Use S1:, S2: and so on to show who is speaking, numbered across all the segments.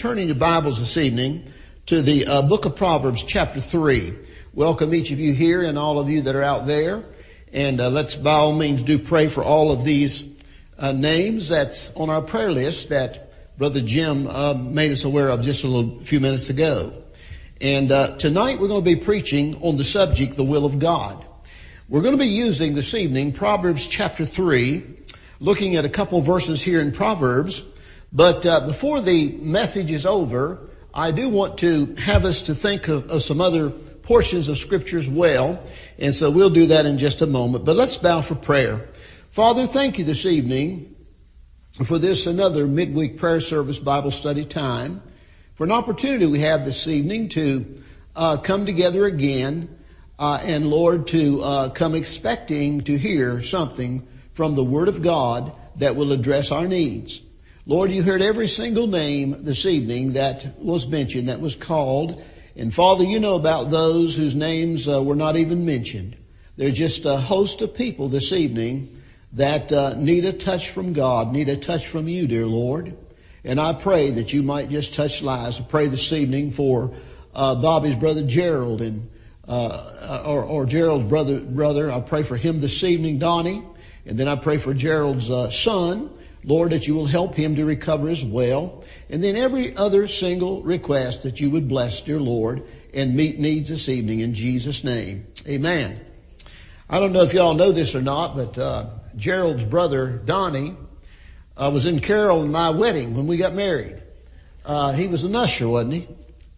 S1: turning your Bibles this evening to the book of Proverbs chapter 3. Welcome each of you here and all of you that are out there. And let's by all means do pray for all of these names that's on our prayer list that Brother Jim made us aware of just a few minutes ago. And tonight we're going to be preaching on the subject, the will of God. We're going to be using this evening Proverbs chapter 3, looking at a couple verses here in Proverbs. But before the message is over, I do want to have us to think of some other portions of Scripture as well. And so we'll do that in just a moment. But let's bow for prayer. Father, thank you this evening for this another midweek prayer service Bible study time. For an opportunity we have this evening to come together again and Lord, to come expecting to hear something from the Word of God that will address our needs. Lord, you heard every single name this evening that was mentioned, that was called. And Father, you know about those whose names were not even mentioned. There's just a host of people this evening that need a touch from God, need a touch from you, dear Lord. And I pray that you might just touch lives. I pray this evening for Bobby's brother Gerald and or Gerald's brother. I pray for him this evening, Donnie. And then I pray for Gerald's son. Lord, that you will help him to recover as well. And then every other single request that you would bless, dear Lord, and meet needs this evening in Jesus' name. Amen. I don't know if y'all know this or not, but Gerald's brother, Donnie, was in Carol and my wedding when we got married. He was an usher, wasn't he?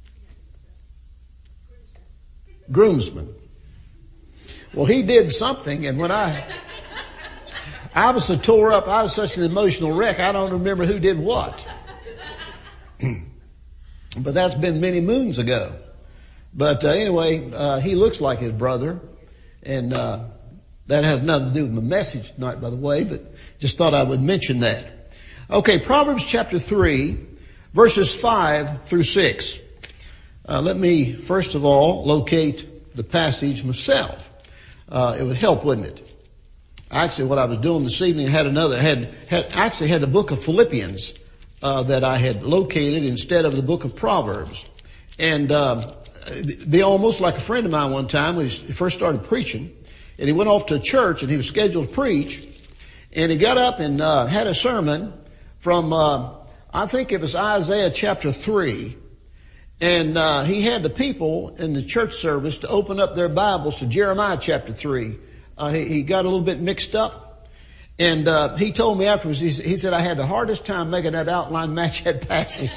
S1: Groomsman. Well, he did something, and when I was so tore up, I was such an emotional wreck, I don't remember who did what. But that's been many moons ago. But anyway, he looks like his brother, and that has nothing to do with my message tonight, by the way, but just thought I would mention that. Okay, Proverbs chapter 3, verses 5 through 6. Let me, first of all, locate the passage myself. It would help, wouldn't it? Actually, what I was doing this evening, had the book of Philippians that I had located instead of the book of Proverbs. And be almost like a friend of mine one time when he first started preaching, and he went off to a church and he was scheduled to preach, and he got up and had a sermon from I think it was Isaiah chapter 3. And he had the people in the church service to open up their Bibles to Jeremiah chapter 3. He got a little bit mixed up. And he told me afterwards, he said, I had the hardest time making that outline match that passage.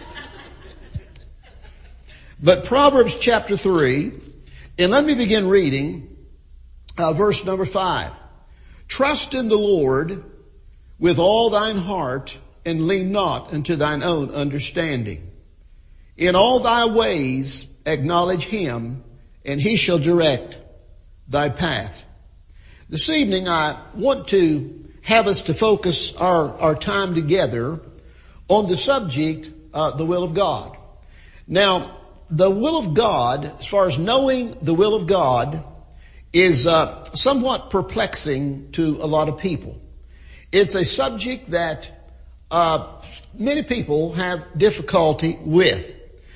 S1: But Proverbs chapter 3, and let me begin reading verse number 5. Trust in the Lord with all thine heart, and lean not unto thine own understanding. In all thy ways acknowledge him, and he shall direct thy path. This evening I want to have us to focus our time together on the subject, the will of God. Now, the will of God, as far as knowing the will of God, is somewhat perplexing to a lot of people. It's a subject that many people have difficulty with.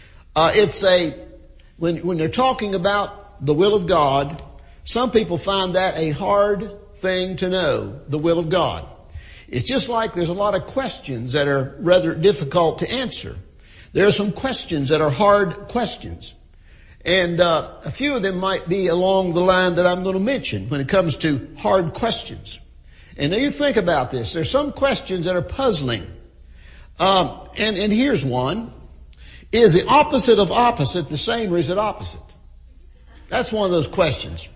S1: When they're talking about the will of God, some people find that a hard thing to know, the will of God. It's just like there's a lot of questions that are rather difficult to answer. There are some questions that are hard questions. And a few of them might be along the line that I'm going to mention when it comes to hard questions. And now you think about this. There's some questions that are puzzling. And here's one. Is the opposite of opposite the same or is it opposite? That's one of those questions.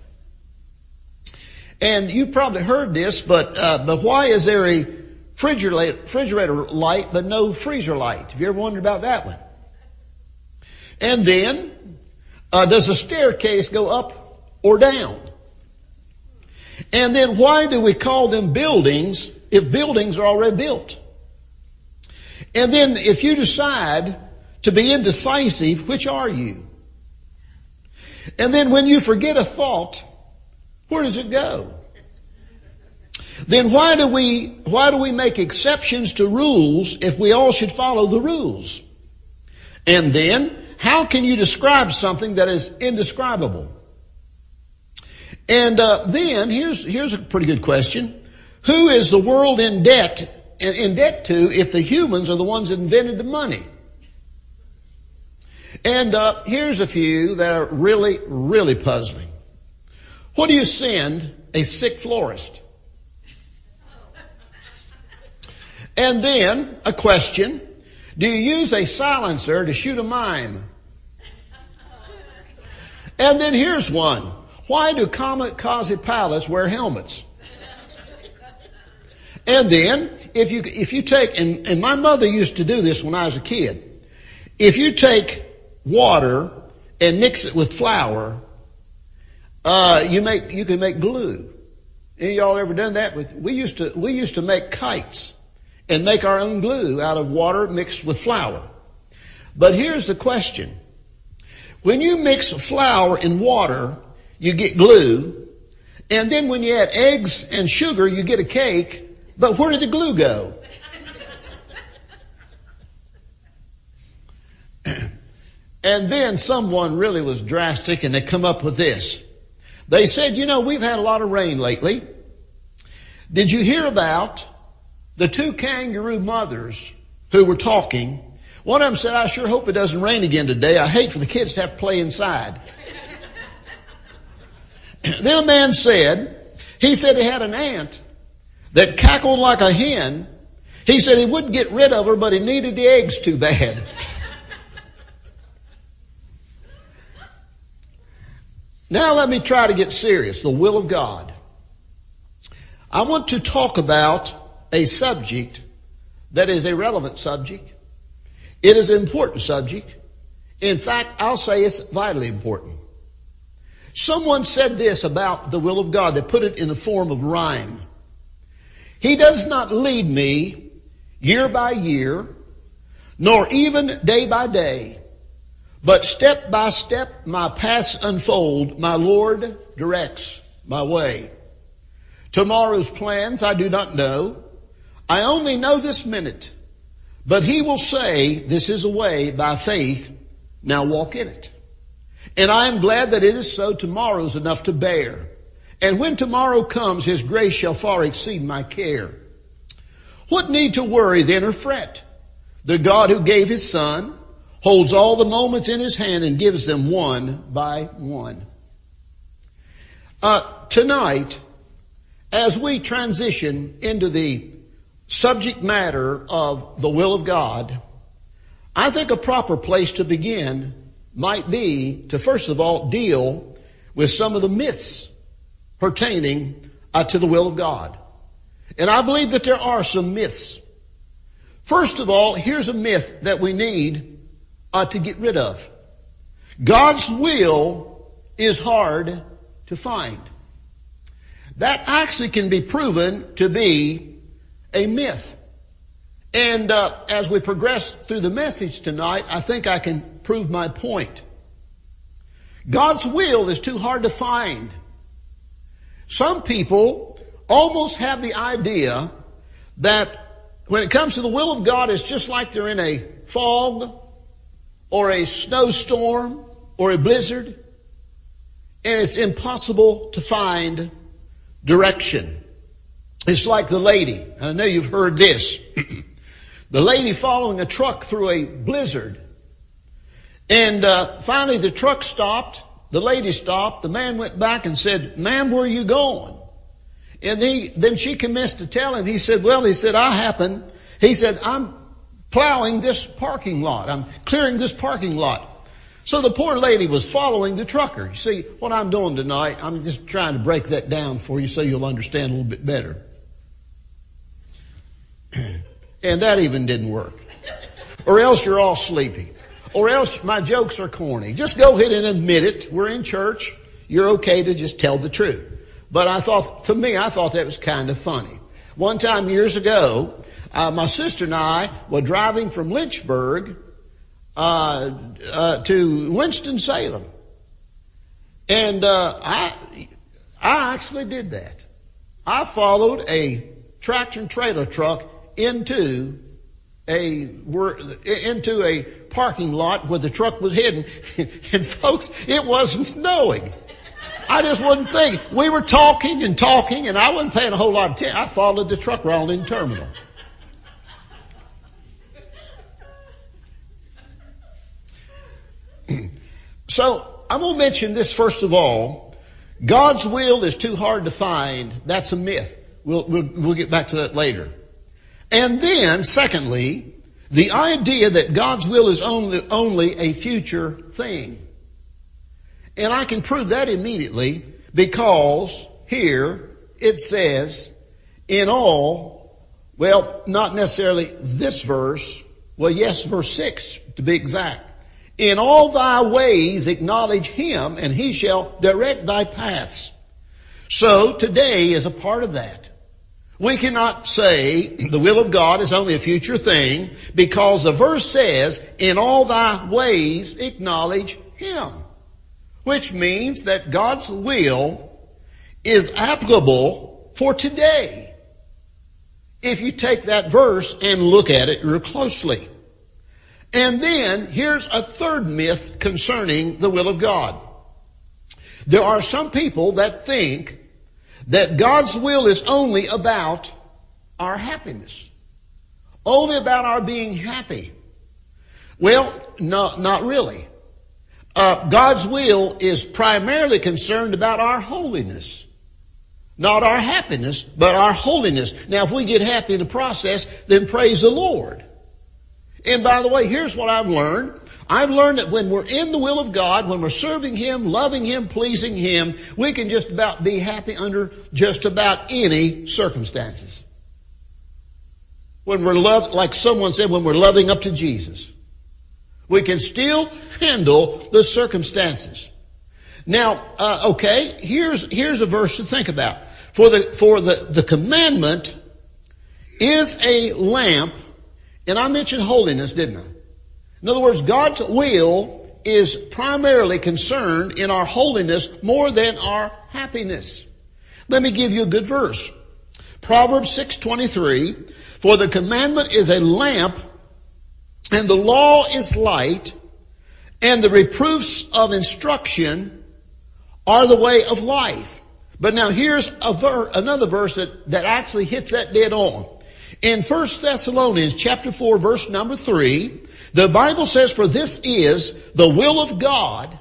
S1: And you probably heard this, but why is there a refrigerator light but no freezer light? Have you ever wondered about that one? And then, does a staircase go up or down? And then why do we call them buildings if buildings are already built? And then if you decide to be indecisive, which are you? And then when you forget a thought, where does it go? Then why do we make exceptions to rules if we all should follow the rules? And then, how can you describe something that is indescribable? And then, here's a pretty good question. Who is the world in debt to if the humans are the ones that invented the money? And here's a few that are really, really puzzling. What do you send a sick florist? And then, a question. Do you use a silencer to shoot a mime? And then here's one. Why do kamikaze pilots wear helmets? And then, if you take, and my mother used to do this when I was a kid. If you take water and mix it with flour, you can make glue. Any of y'all ever done that? We used to make kites and make our own glue out of water mixed with flour. But here's the question. When you mix flour and water, you get glue. And then when you add eggs and sugar, you get a cake. But where did the glue go? And then someone really was drastic and they come up with this. They said, we've had a lot of rain lately. Did you hear about the two kangaroo mothers who were talking? One of them said, I sure hope it doesn't rain again today. I hate for the kids to have to play inside. Then a man said he had an aunt that cackled like a hen. He said he wouldn't get rid of her, but he needed the eggs too bad. Now let me try to get serious. The will of God. I want to talk about a subject that is a relevant subject. It is an important subject. In fact, I'll say it's vitally important. Someone said this about the will of God. They put it in the form of rhyme. He does not lead me year by year, nor even day by day, but step by step my paths unfold. My Lord directs my way. Tomorrow's plans I do not know. I only know this minute. But he will say, this is a way by faith. Now walk in it. And I am glad that it is so. Tomorrow's enough to bear. And when tomorrow comes, his grace shall far exceed my care. What need to worry then or fret? The God who gave his son holds all the moments in his hand and gives them one by one. Tonight, as we transition into the subject matter of the will of God, I think a proper place to begin might be to first of all deal with some of the myths pertaining to the will of God. And I believe that there are some myths. First of all, here's a myth that we need to get rid of. God's will is hard to find. That actually can be proven to be a myth. And as we progress through the message tonight, I think I can prove my point. God's will is too hard to find. Some people almost have the idea that when it comes to the will of God, it's just like they're in a fog or a snowstorm or a blizzard, and it's impossible to find direction. It's like the lady, and I know you've heard this, the lady following a truck through a blizzard. And finally the truck stopped, the lady stopped, the man went back and said, "Ma'am, where are you going?" And then she commenced to tell him. He said, "I'm plowing this parking lot. I'm clearing this parking lot." So the poor lady was following the trucker. You see, what I'm doing tonight, I'm just trying to break that down for you so you'll understand a little bit better. And that even didn't work. Or else you're all sleepy. Or else my jokes are corny. Just go ahead and admit it. We're in church. You're okay to just tell the truth. But I thought that was kind of funny. One time years ago, my sister and I were driving from Lynchburg to Winston-Salem. And I actually did that. I followed a tractor and trailer truck into into a parking lot where the truck was hidden. And folks, it wasn't snowing. I just wasn't thinking. We were talking, and I wasn't paying a whole lot of attention. I followed the truck around in the terminal. So, I'm going to mention this first of all. God's will is too hard to find. That's a myth. We'll get back to that later. And then, secondly, the idea that God's will is only a future thing. And I can prove that immediately because here it says, in all, well, not necessarily this verse, well, yes, verse 6 to be exact. In all thy ways acknowledge him, and he shall direct thy paths. So today is a part of that. We cannot say the will of God is only a future thing because the verse says, in all thy ways acknowledge him. Which means that God's will is applicable for today. If you take that verse and look at it real closely. And then here's a third myth concerning the will of God. There are some people that think that God's will is only about our happiness. Only about our being happy. Well, no, not really. God's will is primarily concerned about our holiness. Not our happiness, but our holiness. Now, if we get happy in the process, then praise the Lord. And by the way, here's what I've learned. I've learned that when we're in the will of God, when we're serving him, loving him, pleasing him, we can just about be happy under just about any circumstances. When we're like someone said, when we're loving up to Jesus. We can still handle the circumstances. Now, okay, here's a verse to think about. For the commandment is a lamp, and I mentioned holiness, didn't I? In other words, God's will is primarily concerned in our holiness more than our happiness. Let me give you a good verse. Proverbs 6:23, for the commandment is a lamp, and the law is light, and the reproofs of instruction are the way of life. But now here's another verse that actually hits that dead on. In 1 Thessalonians chapter 4 verse number 3, the Bible says, for this is the will of God.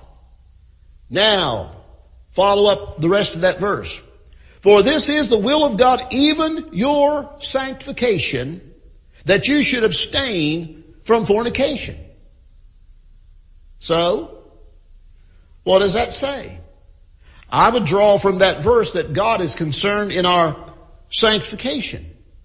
S1: Now, follow up the rest of that verse. For this is the will of God, even your sanctification, that you should abstain from fornication. So, what does that say? I would draw from that verse that God is concerned in our sanctification.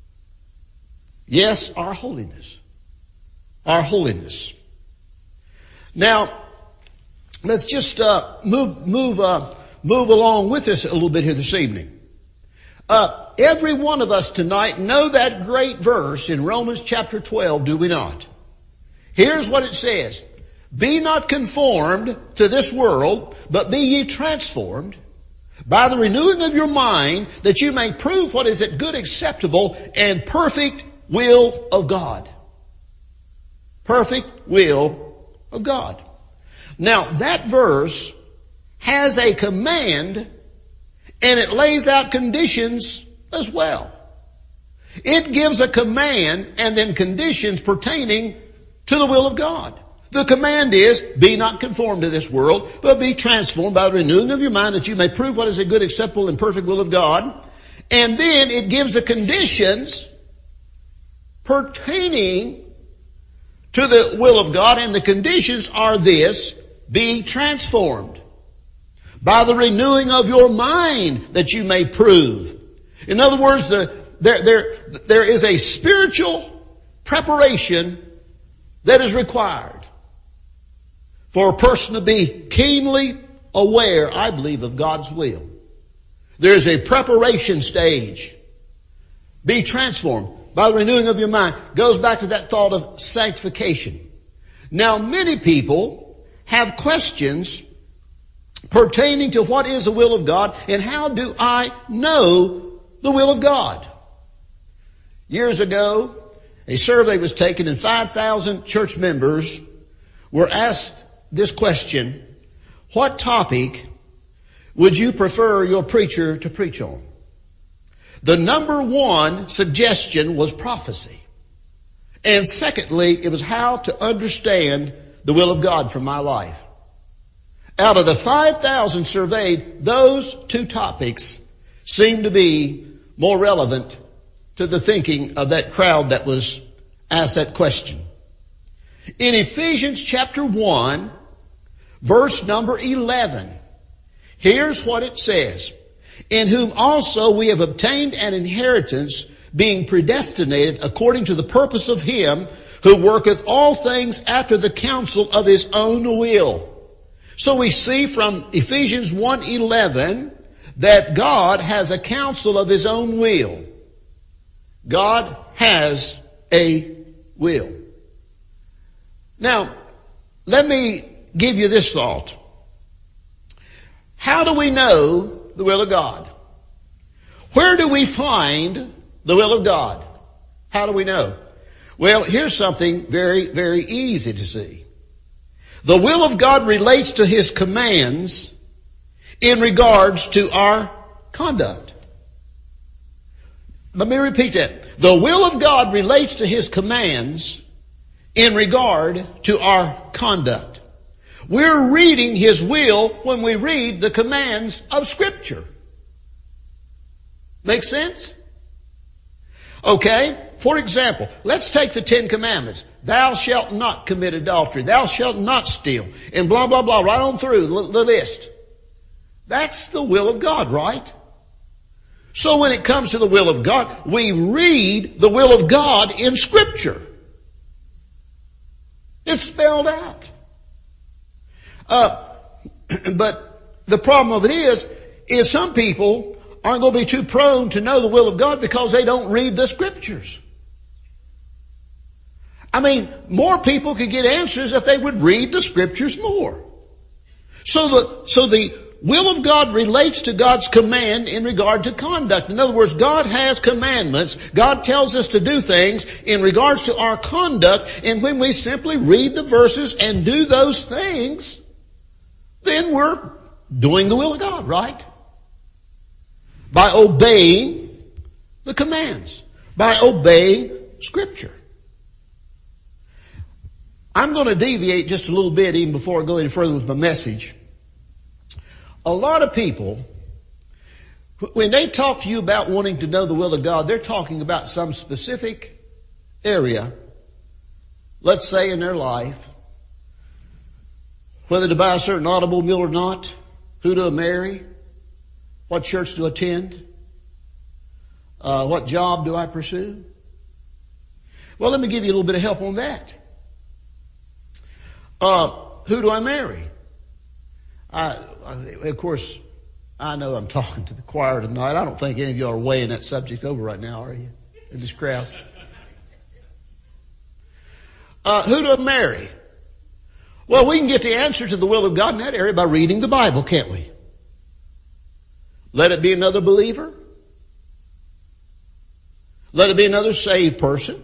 S1: Yes, our holiness. Our holiness. Now, let's just move along with us a little bit here this evening. Every one of us tonight know that great verse in Romans chapter 12, do we not? Here's what it says. Be not conformed to this world, but be ye transformed by the renewing of your mind, that you may prove what is that good, acceptable, and perfect will of God. Perfect will of God. Now, that verse has a command, and it lays out conditions as well. It gives a command and then conditions pertaining to the will of God. The command is, be not conformed to this world, but be transformed by the renewing of your mind, that you may prove what is a good, acceptable, and perfect will of God. And then it gives the conditions pertaining to the will of God, and the conditions are this: be transformed by the renewing of your mind, that you may prove. In other words, there is a spiritual preparation that is required for a person to be keenly aware, I believe, of God's will. There's a preparation stage. Be transformed by the renewing of your mind. Goes back to that thought of sanctification. Now, many people have questions pertaining to what is the will of God and how do I know the will of God. Years ago, A survey was taken and 5,000 church members were asked this question: what topic would you prefer your preacher to preach on? The number one suggestion was prophecy. And secondly, it was how to understand the will of God for my life. Out of the 5,000 surveyed, those two topics seemed to be more relevant to the thinking of that crowd that was asked that question. In Ephesians chapter 1, verse number 11, here's what it says: in whom also we have obtained an inheritance, being predestinated according to the purpose of him who worketh all things after the counsel of his own will. So we see from Ephesians 1:11 that God has a counsel of his own will. God has a will. Now, let me give you this thought. How do we know the will of God? Where do we find the will of God? How do we know? Well, here's something very, very easy to see. The will of God relates to his commands in regards to our conduct. Let me repeat that. The will of God relates to his commands in regard to our conduct. We're reading his will when we read the commands of Scripture. Make sense? Okay. For example, let's take the 10 Commandments. Thou shalt not commit adultery. Thou shalt not steal. And blah, blah, blah, right on through the list. That's the will of God, right? So when it comes to the will of God, we read the will of God in Scripture. It's spelled out. But the problem of it is some people aren't going to be too prone to know the will of God because they don't read the Scriptures. I mean, more people could get answers if they would read the Scriptures more. So the will of God relates to God's command in regard to conduct. In other words, God has commandments. God tells us to do things in regards to our conduct. And when we simply read the verses and do those things, then we're doing the will of God, right? By obeying the commands. By obeying Scripture. I'm going to deviate just a little bit even before I go any further with my message. A lot of people, when they talk to you about wanting to know the will of God, they're talking about some specific area, let's say in their life, whether to buy a certain automobile or not, who to marry, what church to attend, what job do I pursue. Well, let me give you a little bit of help on that. Who do I marry? Of course, I know I'm talking to the choir tonight. I don't think any of you are weighing that subject over right now, are you? In this crowd. Who do I marry? Well, we can get the answer to the will of God in that area by reading the Bible, can't we? Let it be another believer. Let it be another saved person.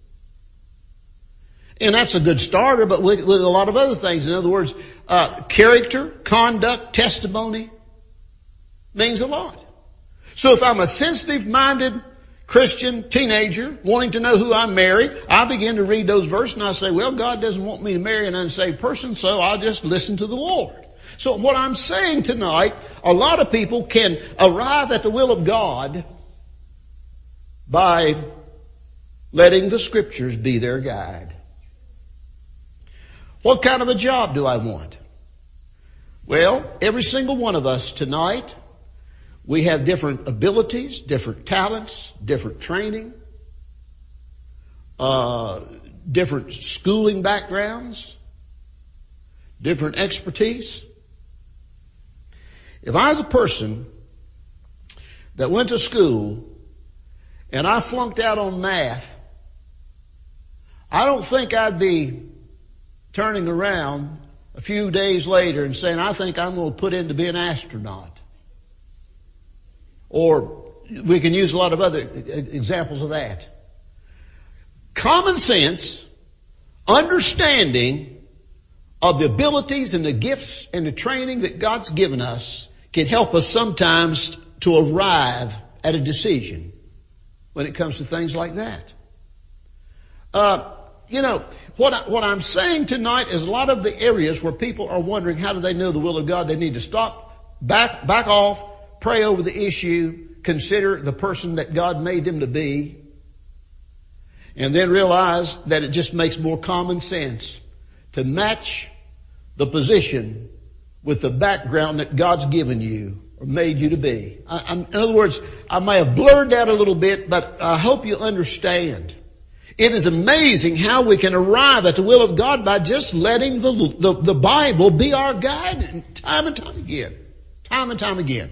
S1: And that's a good starter, but with a lot of other things. In other words, character, conduct, testimony means a lot. So if I'm a sensitive-minded Christian teenager wanting to know who I marry, I begin to read those verses and I say, well, God doesn't want me to marry an unsaved person, so I'll just listen to the Lord. So what I'm saying tonight, a lot of people can arrive at the will of God by letting the Scriptures be their guide. What kind of a job do I want? Well, every single one of us tonight, we have different abilities, different talents, different training, different schooling backgrounds, different expertise. If I was a person that went to school and I flunked out on math, I don't think I'd be turning around a few days later and saying, I think I'm going to put in to be an astronaut. Or we can use a lot of other examples of that. common sense, understanding of the abilities and the gifts and the training that God's given us can help us sometimes to arrive at a decision when it comes to things like that. What I'm saying tonight is a lot of the areas where people are wondering how do they know the will of God, they need to stop, back off, pray over the issue, consider the person that God made them to be, and then realize that it just makes more common sense to match the position with the background that God's given you or made you to be. In other words, I may have blurred that a little bit, but I hope you understand. It is amazing how we can arrive at the will of God by just letting the Bible be our guide time and time again. Time and time again.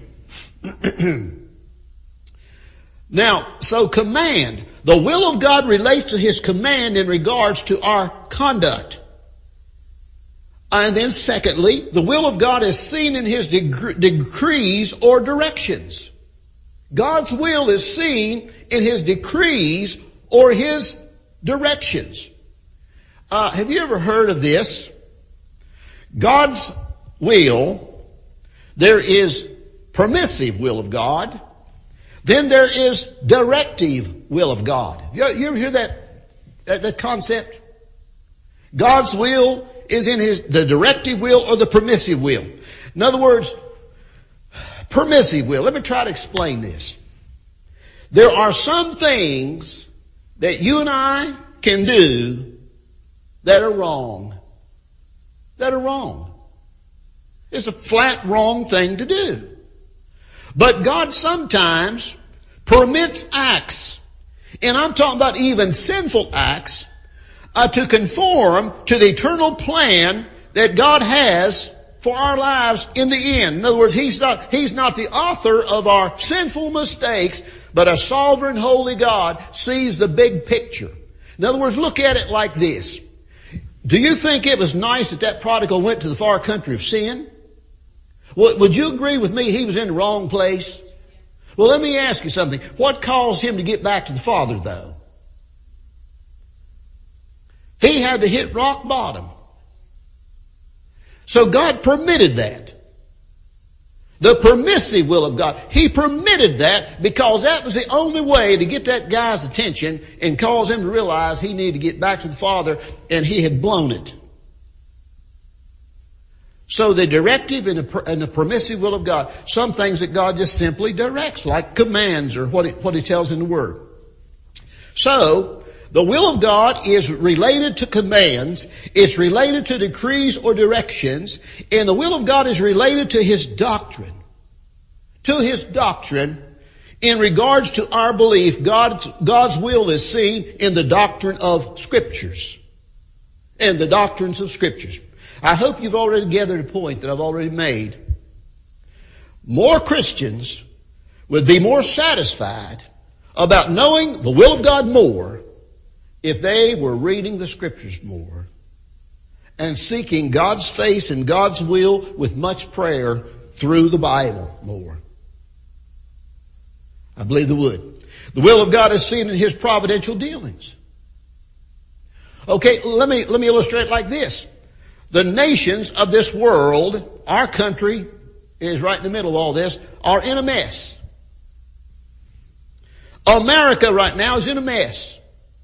S1: Now, so command. The will of God relates to His command in regards to our conduct. And then secondly, the will of God is seen in His decrees or directions. God's will is seen in His decrees or His directions. Have you ever heard of this? God's will, there is permissive will of God. Then there is directive will of God. You ever hear that concept? God's will is in the directive will or the permissive will. In other words, permissive will. Let me try to explain this. There are some things that you and I can do that are wrong. That are wrong. It's a flat wrong thing to do. But God sometimes permits acts, and I'm talking about even sinful acts, to conform to the eternal plan that God has for our lives in the end. In other words, He's not the author of our sinful mistakes, but a sovereign, holy God sees the big picture. In other words, look at it like this. Do you think it was nice that prodigal went to the far country of sin? Well, would you agree with me he was in the wrong place? Well, let me ask you something. What caused him to get back to the Father, though? He had to hit rock bottom. So God permitted that. The permissive will of God. He permitted that because that was the only way to get that guy's attention and cause him to realize he needed to get back to the Father, and he had blown it. So the directive and the permissive will of God, some things that God just simply directs, like commands or what He tells in the Word. So, the will of God is related to commands, it's related to decrees or directions, and the will of God is related to His doctrine. To His doctrine, in regards to our belief, God's will is seen in the doctrine of Scriptures. And the doctrines of Scriptures. I hope you've already gathered a point that I've already made. More Christians would be more satisfied about knowing the will of God more if they were reading the Scriptures more and seeking God's face and God's will with much prayer through the Bible more. I believe they would. The will of God is seen in His providential dealings. Okay, let me illustrate it like this. The nations of this world, our country is right in the middle of all this, are in a mess. America right now is in a mess.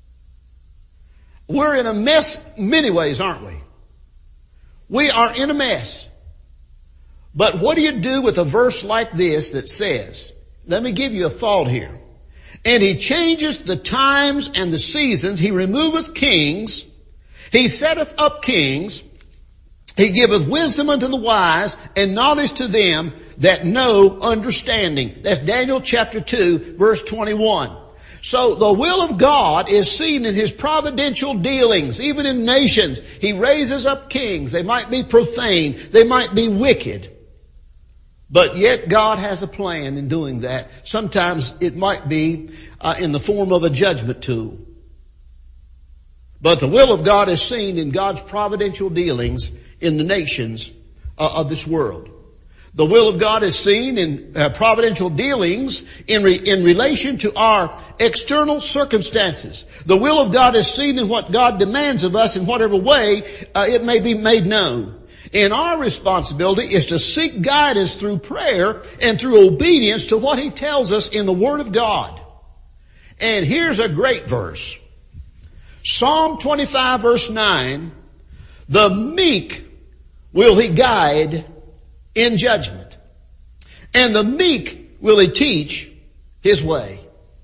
S1: We're in a mess in many ways, aren't we? We are in a mess. But what do you do with a verse like this that says, let me give you a thought here. And He changes the times and the seasons. He removeth kings. He setteth up kings. He giveth wisdom unto the wise and knowledge to them that know understanding. That's Daniel chapter 2, verse 21. So the will of God is seen in His providential dealings, even in nations. He raises up kings. They might be profane. They might be wicked. But yet God has a plan in doing that. Sometimes it might be in the form of a judgment tool. But the will of God is seen in God's providential dealings in the nations of this world. The will of God is seen in providential dealings in relation to our external circumstances. The will of God is seen in what God demands of us in whatever way it may be made known. And our responsibility is to seek guidance through prayer and through obedience to what He tells us in the Word of God. And here's a great verse. Psalm 25 verse 9, the meek will He guide in judgment, and the meek will He teach His way.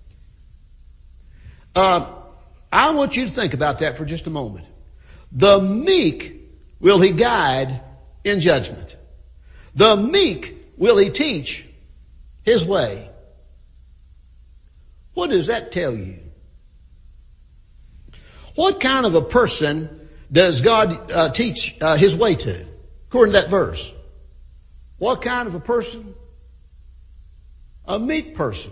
S1: I want you to think about that for just a moment. The meek will He guide in judgment. The meek will He teach His way. What does that tell you? What kind of a person does God teach His way to, according to that verse? What kind of a person? A meek person.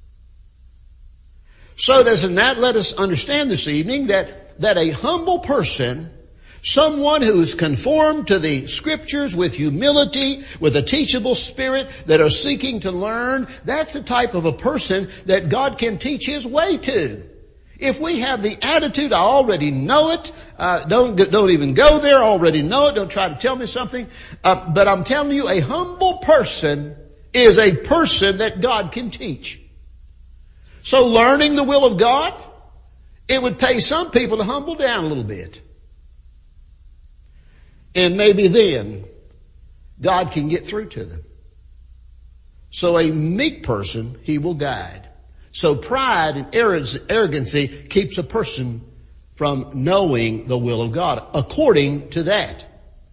S1: So doesn't that let us understand this evening that a humble person, someone who's conformed to the Scriptures with humility, with a teachable spirit, that are seeking to learn, that's the type of a person that God can teach His way to. If we have the attitude, I already know it, don't even go there, I already know it, don't try to tell me something, but I'm telling you, a humble person is a person that God can teach. So learning the will of God, it would pay some people to humble down a little bit. And maybe then God can get through to them. So a meek person He will guide. So pride and arrogancy keeps a person from knowing the will of God, according to that.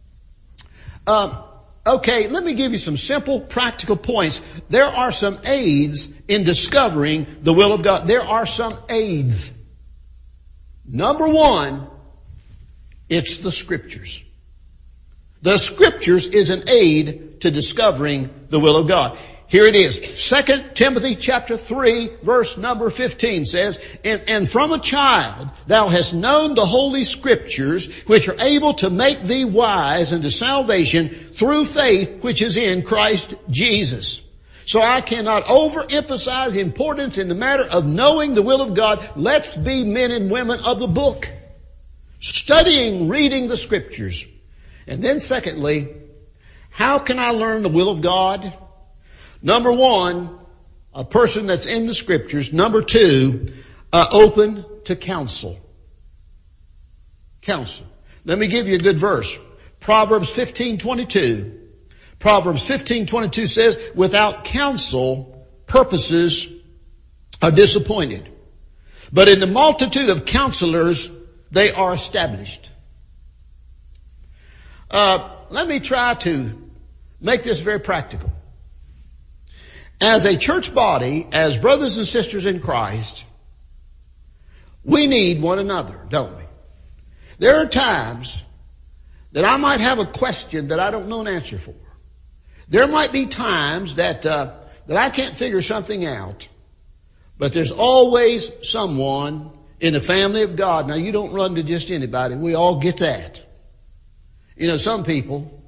S1: Okay, let me give you some simple, practical points. There are some aids in discovering the will of God. There are some aids. Number one, it's the Scriptures. The Scriptures is an aid to discovering the will of God. Here it is. 2 Timothy chapter 3 verse number 15 says, And from a child thou hast known the holy Scriptures, which are able to make thee wise unto salvation through faith which is in Christ Jesus. So I cannot overemphasize the importance in the matter of knowing the will of God. Let's be men and women of the book, studying, reading the Scriptures. And then secondly, how can I learn the will of God? Number one, a person that's in the Scriptures. Number two, open to counsel. Counsel. Let me give you a good verse. Proverbs 15:22. Proverbs 15:22 says, without counsel, purposes are disappointed. But in the multitude of counselors, they are established. Let me try to make this very practical. As a church body, as brothers and sisters in Christ, we need one another, don't we? There are times that I might have a question that I don't know an answer for. There might be times that I can't figure something out, but there's always someone in the family of God. Now, you don't run to just anybody. We all get that. You know, some people,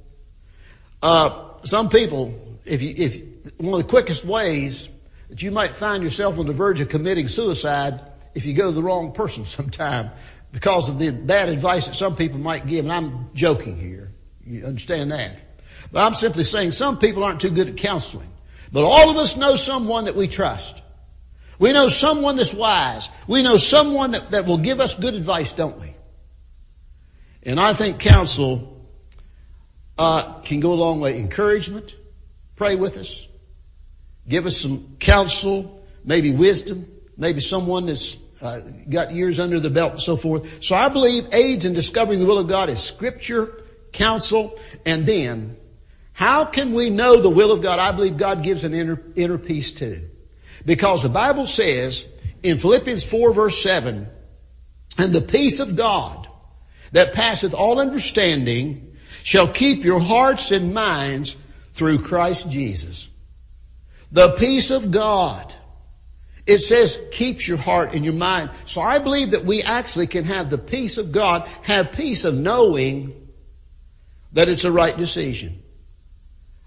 S1: if one of the quickest ways that you might find yourself on the verge of committing suicide if you go to the wrong person sometime because of the bad advice that some people might give. And I'm joking here. You understand that? But I'm simply saying some people aren't too good at counseling. But all of us know someone that we trust. We know someone that's wise. We know someone that will give us good advice, don't we? And I think counsel can go a long way. Encouragement. Pray with us. Give us some counsel, maybe wisdom, maybe someone that's got years under the belt and so forth. So I believe aids in discovering the will of God is Scripture, counsel, and then how can we know the will of God? I believe God gives an inner peace too. Because the Bible says in Philippians 4 verse 7, and the peace of God that passeth all understanding shall keep your hearts and minds through Christ Jesus. The peace of God. It says keeps your heart and your mind. So I believe that we actually can have the peace of God, have peace of knowing that it's a right decision.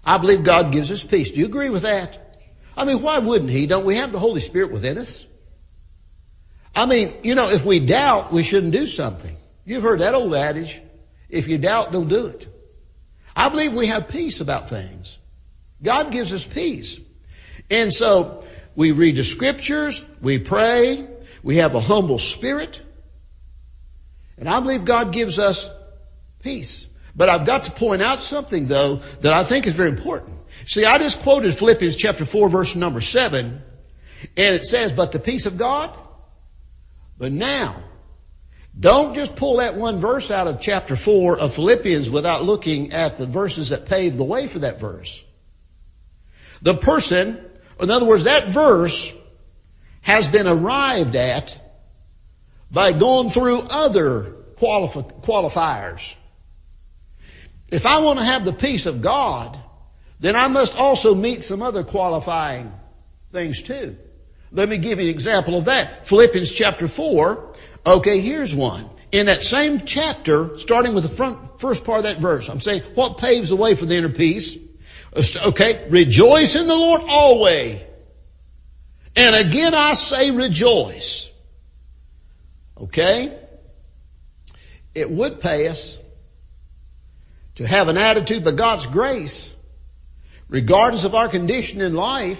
S1: I believe God gives us peace. Do you agree with that? I mean, why wouldn't He? Don't we have the Holy Spirit within us? I mean, if we doubt, we shouldn't do something. You've heard that old adage. If you doubt, don't do it. I believe we have peace about things. God gives us peace. And so we read the scriptures, we pray, we have a humble spirit, and I believe God gives us peace. But I've got to point out something, though, that I think is very important. See, I just quoted Philippians chapter 4, verse number 7, and it says, but the peace of God. But now, don't just pull that one verse out of chapter 4 of Philippians without looking at the verses that pave the way for that verse. The person, in other words, that verse has been arrived at by going through other qualifiers. If I want to have the peace of God, then I must also meet some other qualifying things too. Let me give you an example of that. Philippians chapter 4. Okay, here's one. In that same chapter, starting with the first part of that verse, I'm saying, what paves the way for the inner peace? Okay, rejoice in the Lord always. And again I say rejoice. Okay? It would pay us to have an attitude by God's grace, regardless of our condition in life,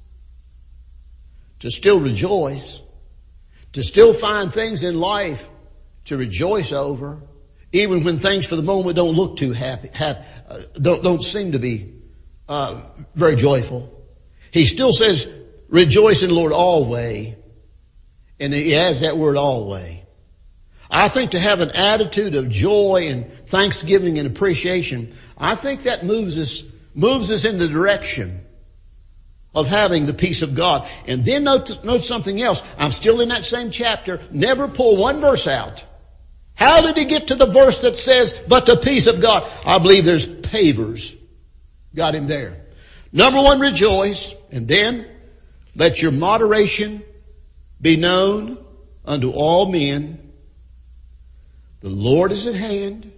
S1: to still rejoice, to still find things in life to rejoice over, even when things for the moment don't look too happy, don't seem to be very joyful. He still says, rejoice in the Lord always, and he adds that word always. I think to have an attitude of joy and thanksgiving and appreciation, I think that moves us in the direction of having the peace of God. And then note something else. I'm still in that same chapter. Never pull one verse out. How did he get to the verse that says, but the peace of God? I believe there's pavers. Got him there. Number one, rejoice. And then let your moderation be known unto all men. The Lord is at hand.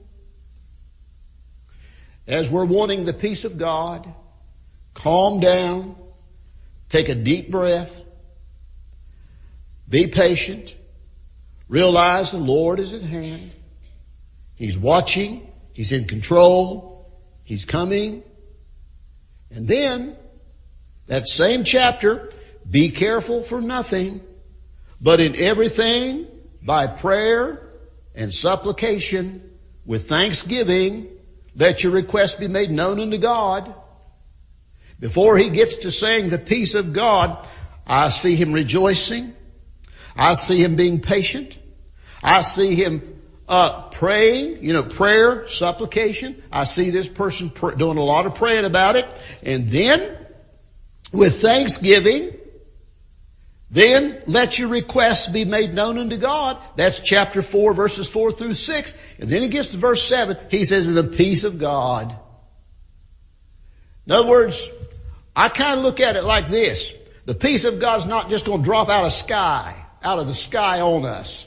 S1: As we're wanting the peace of God, calm down. Take a deep breath. Be patient. Realize the Lord is at hand. He's watching. He's in control. He's coming. And then, that same chapter, be careful for nothing, but in everything, by prayer and supplication, with thanksgiving, let your requests be made known unto God. Before he gets to saying the peace of God, I see him rejoicing. I see him being patient. I see him praying, prayer, supplication. I see this person doing a lot of praying about it. And then, with thanksgiving, then let your requests be made known unto God. That's chapter 4, verses 4 through 6. And then he gets to verse 7. He says, the peace of God. In other words, I kind of look at it like this. The peace of God's not just going to drop out of the sky on us.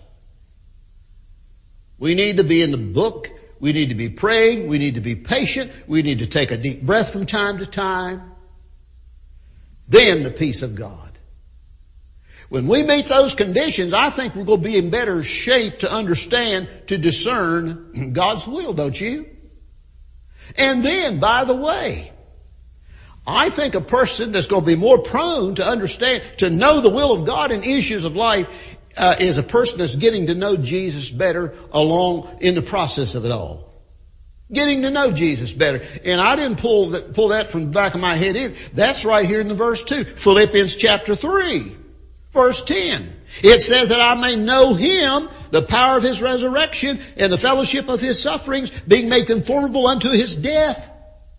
S1: We need to be in the book. We need to be praying. We need to be patient. We need to take a deep breath from time to time. Then the peace of God. When we meet those conditions, I think we're going to be in better shape to understand, to discern God's will, don't you? And then, by the way, I think a person that's going to be more prone to understand, to know the will of God in issues of life, is a person that's getting to know Jesus better along in the process of it all. Getting to know Jesus better. And I didn't pull that from the back of my head either. That's right here in the verse 2. Philippians chapter 3, verse 10. It says that I may know him, the power of his resurrection, and the fellowship of his sufferings, being made conformable unto his death.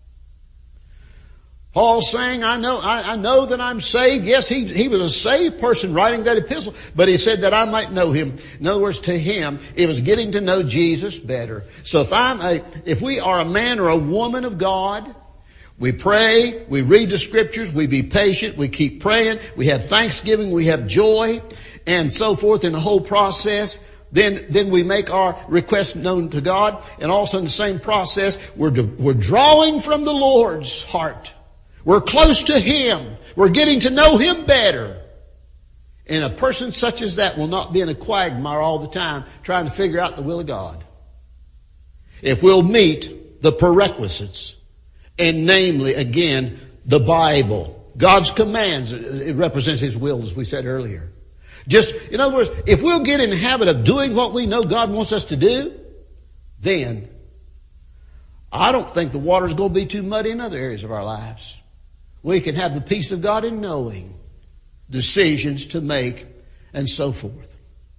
S1: Paul's saying, I know that I'm saved. Yes, he was a saved person writing that epistle, but he said that I might know him. In other words, to him, it was getting to know Jesus better. So if we are a man or a woman of God, we pray, we read the scriptures, we be patient, we keep praying, we have thanksgiving, we have joy, and so forth in the whole process. then we make our request known to God. And also in the same process, we're drawing from the Lord's heart. We're close to Him. We're getting to know Him better. And a person such as that will not be in a quagmire all the time trying to figure out the will of God. If we'll meet the prerequisites, and namely, again, the Bible, God's commands, it represents His will, as we said earlier. Just, in other words, if we'll get in the habit of doing what we know God wants us to do, then I don't think the water's going to be too muddy in other areas of our lives. We can have the peace of God in knowing decisions to make and so forth.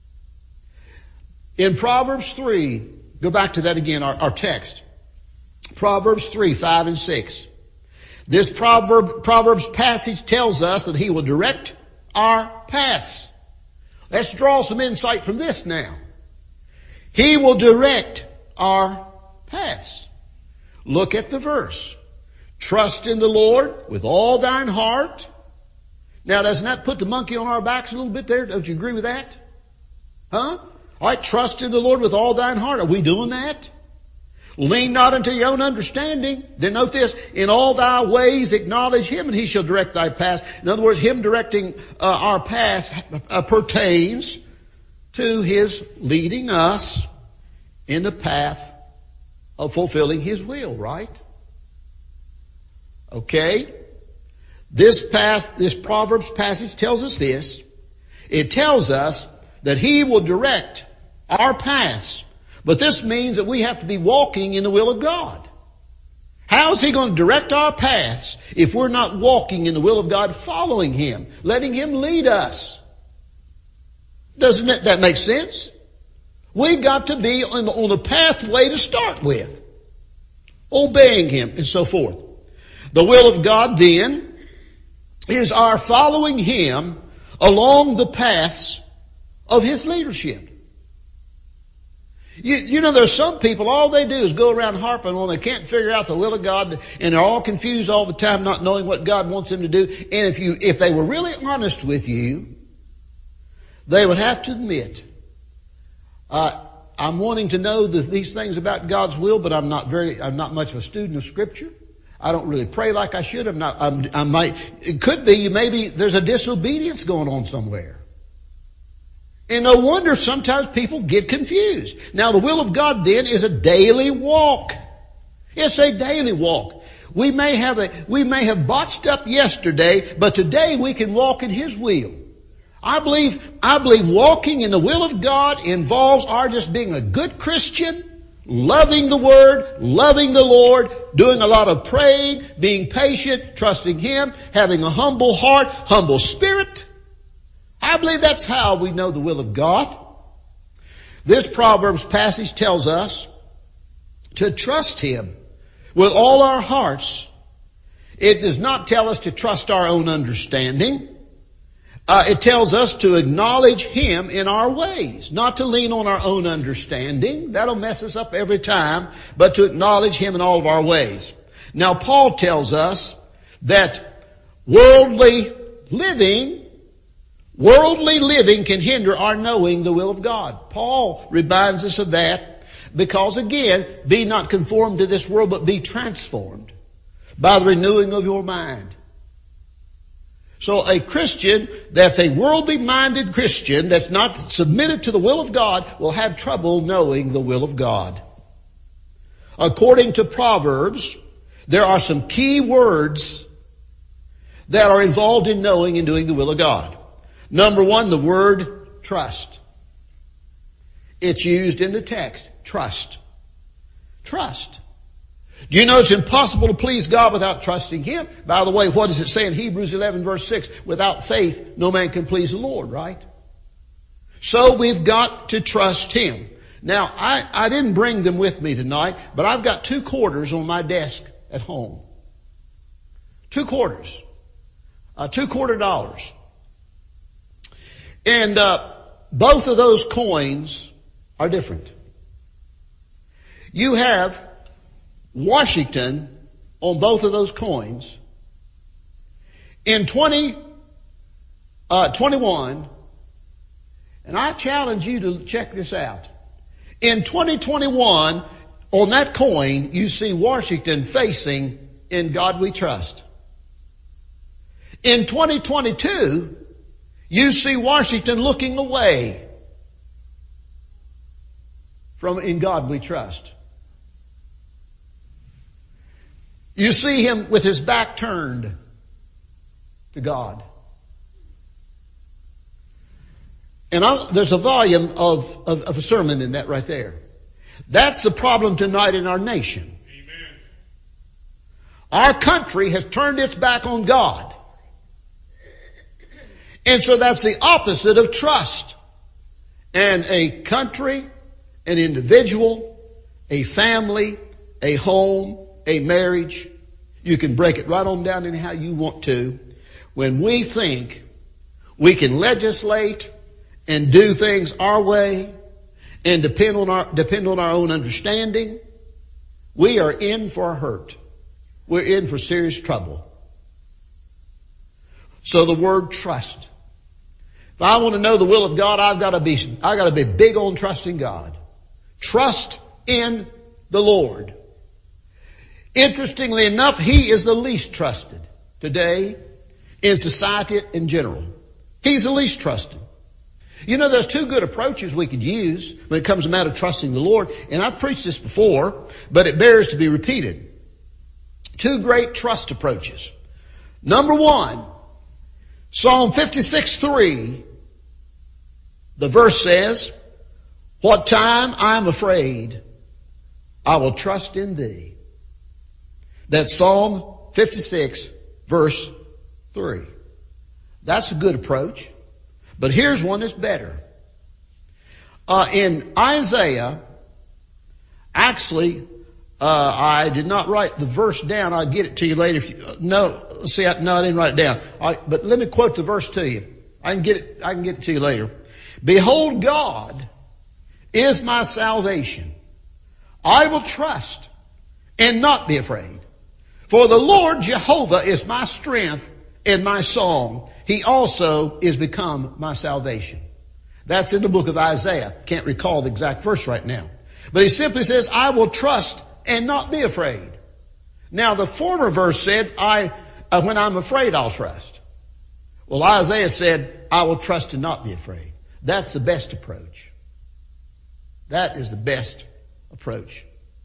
S1: In Proverbs 3, go back to that again, our text. Proverbs 3, 5 and 6. This Proverbs passage tells us that He will direct our paths. Let's draw some insight from this now. He will direct our paths. Look at the verse. Trust in the Lord with all thine heart. Now, doesn't that put the monkey on our backs a little bit there? Don't you agree with that? Huh? All right, trust in the Lord with all thine heart. Are we doing that? Lean not unto your own understanding. Then note this, in all thy ways acknowledge Him and He shall direct thy paths. In other words, Him directing our paths pertains to His leading us in the path of fulfilling His will, right? Okay? This Proverbs passage tells us this. It tells us that He will direct our paths. But this means that we have to be walking in the will of God. How is He going to direct our paths if we're not walking in the will of God, following Him, letting Him lead us? Doesn't that make sense? We got to be on a pathway to start with, obeying Him and so forth. The will of God then is our following Him along the paths of His leadership. You know, there's some people, all they do is go around harping on they can't figure out the will of God, and they're all confused all the time, not knowing what God wants them to do. And if they were really honest with you, they would have to admit, I'm wanting to know these things about God's will, but I'm not much of a student of Scripture. I don't really pray like I should. It could be, maybe there's a disobedience going on somewhere. And no wonder sometimes people get confused. Now the will of God then is a daily walk. It's a daily walk. We may have botched up yesterday, but today we can walk in His will. I believe walking in the will of God involves our just being a good Christian, loving the Word, loving the Lord, doing a lot of praying, being patient, trusting Him, having a humble heart, humble spirit. I believe that's how we know the will of God. This Proverbs passage tells us to trust Him with all our hearts. It does not tell us to trust our own understanding. It tells us to acknowledge Him in our ways, not to lean on our own understanding. That'll mess us up every time, but to acknowledge Him in all of our ways. Now, Paul tells us that worldly living can hinder our knowing the will of God. Paul reminds us of that because, again, be not conformed to this world, but be transformed by the renewing of your mind. So a Christian that's a worldly-minded Christian that's not submitted to the will of God will have trouble knowing the will of God. According to Proverbs, there are some key words that are involved in knowing and doing the will of God. Number one, the word trust. It's used in the text. Trust. Trust. Do you know it's impossible to please God without trusting Him? By the way, what does it say in Hebrews 11 verse 6? Without faith, no man can please the Lord, right? So we've got to trust Him. Now, I didn't bring them with me tonight, but I've got 2 quarters on my desk at home. 2 quarters. $2 And both of those coins are different. You have Washington on both of those coins. In 2021, And I challenge you to check this out. In 2021, on that coin, you see Washington facing "In God We Trust." In 2022, you see Washington looking away from "In God We Trust." You see him with his back turned to God. And there's a volume of a sermon in that right there. That's the problem tonight in our nation. Amen. Our country has turned its back on God. And so that's the opposite of trust. And a country, an individual, a family, a home, a marriage, you can break it right on down in how you want to. When we think we can legislate and do things our way and depend on our own understanding, we are in for a hurt. We're in for serious trouble. So the word trust. If I want to know the will of God, I got to be big on trusting God. Trust in the Lord. Interestingly enough, He is the least trusted today in society in general. He's the least trusted. You know, there's two good approaches we could use when it comes to the matter of trusting the Lord. And I've preached this before, but it bears to be repeated. Two great trust approaches. Number one, Psalm 56:3, the verse says, "What time I am afraid, I will trust in thee." That's Psalm 56, verse 3. That's a good approach. But here's one that's better. In Isaiah, actually, I did not write the verse down. I'll get it to you later. I didn't write it down. But let me quote the verse to you. I can get it to you later. "Behold, God is my salvation. I will trust and not be afraid. For the Lord Jehovah is my strength and my song. He also is become my salvation." That's in the book of Isaiah. Can't recall the exact verse right now. But he simply says, "I will trust and not be afraid." Now the former verse said, when I'm afraid, I'll trust. Well, Isaiah said, "I will trust and not be afraid." That's the best approach. That is the best approach.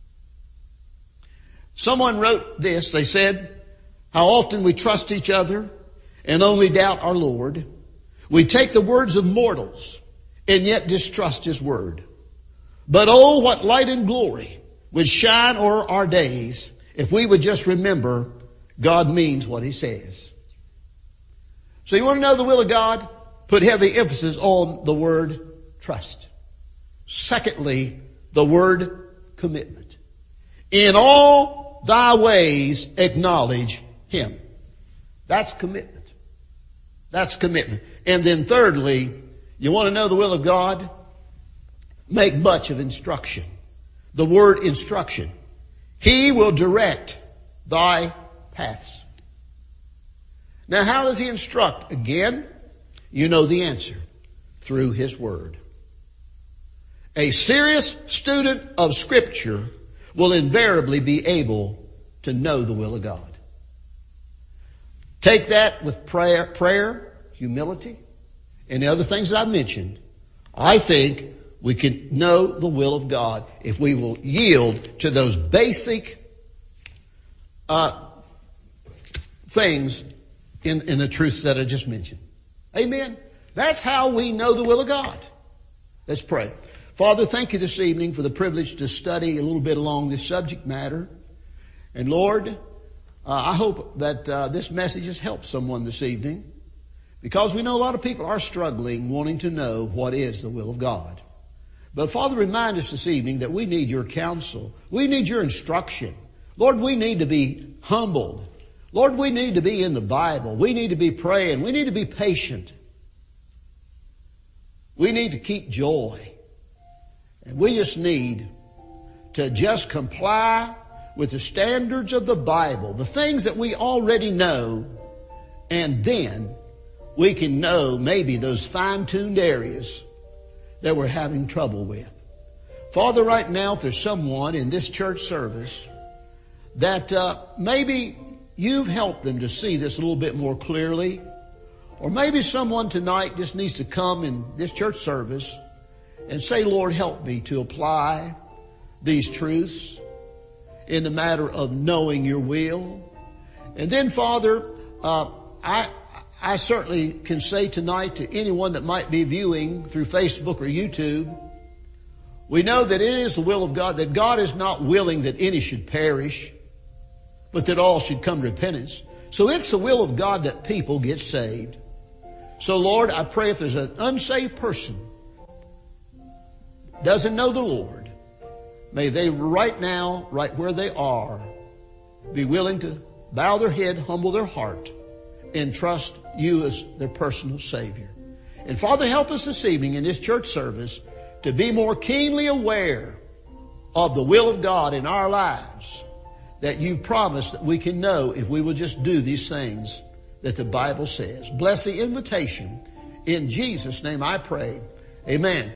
S1: Someone wrote this. They said, "How often we trust each other and only doubt our Lord. We take the words of mortals and yet distrust His word. But oh, what light and glory would shine o'er our days if we would just remember God means what He says." So you want to know the will of God? Put heavy emphasis on the word trust. Secondly, the word commitment. "In all thy ways acknowledge Him." That's commitment. That's commitment. And then thirdly, you want to know the will of God? Make much of instruction. The word instruction. "He will direct thy paths." Now how does He instruct? Again, you know the answer. Through His word. A serious student of Scripture will invariably be able to know the will of God. Take that with prayer, humility, and the other things that I've mentioned. I think we can know the will of God if we will yield to those basic things in the truths that I just mentioned. Amen. That's how we know the will of God. Let's pray. Father, thank you this evening for the privilege to study a little bit along this subject matter. And Lord, I hope that this message has helped someone this evening, because we know a lot of people are struggling wanting to know what is the will of God. But Father, remind us this evening that we need your counsel. We need your instruction. Lord, we need to be humbled. Lord, we need to be in the Bible. We need to be praying. We need to be patient. We need to keep joy. And we just need to just comply with the standards of the Bible, the things that we already know, and then we can know maybe those fine-tuned areas that we're having trouble with. Father, right now, if there's someone in this church service that maybe you've helped them to see this a little bit more clearly, or maybe someone tonight just needs to come in this church service and say, Lord, help me to apply these truths in the matter of knowing your will. And then, Father, I certainly can say tonight to anyone that might be viewing through Facebook or YouTube, we know that it is the will of God, that God is not willing that any should perish, but that all should come to repentance. So it's the will of God that people get saved. So Lord, I pray if there's an unsaved person doesn't know the Lord, may they right now, right where they are, be willing to bow their head, humble their heart, and trust you as their personal Savior. And Father, help us this evening in this church service to be more keenly aware of the will of God in our lives that you promised that we can know if we will just do these things that the Bible says. Bless the invitation. In Jesus' name I pray. Amen.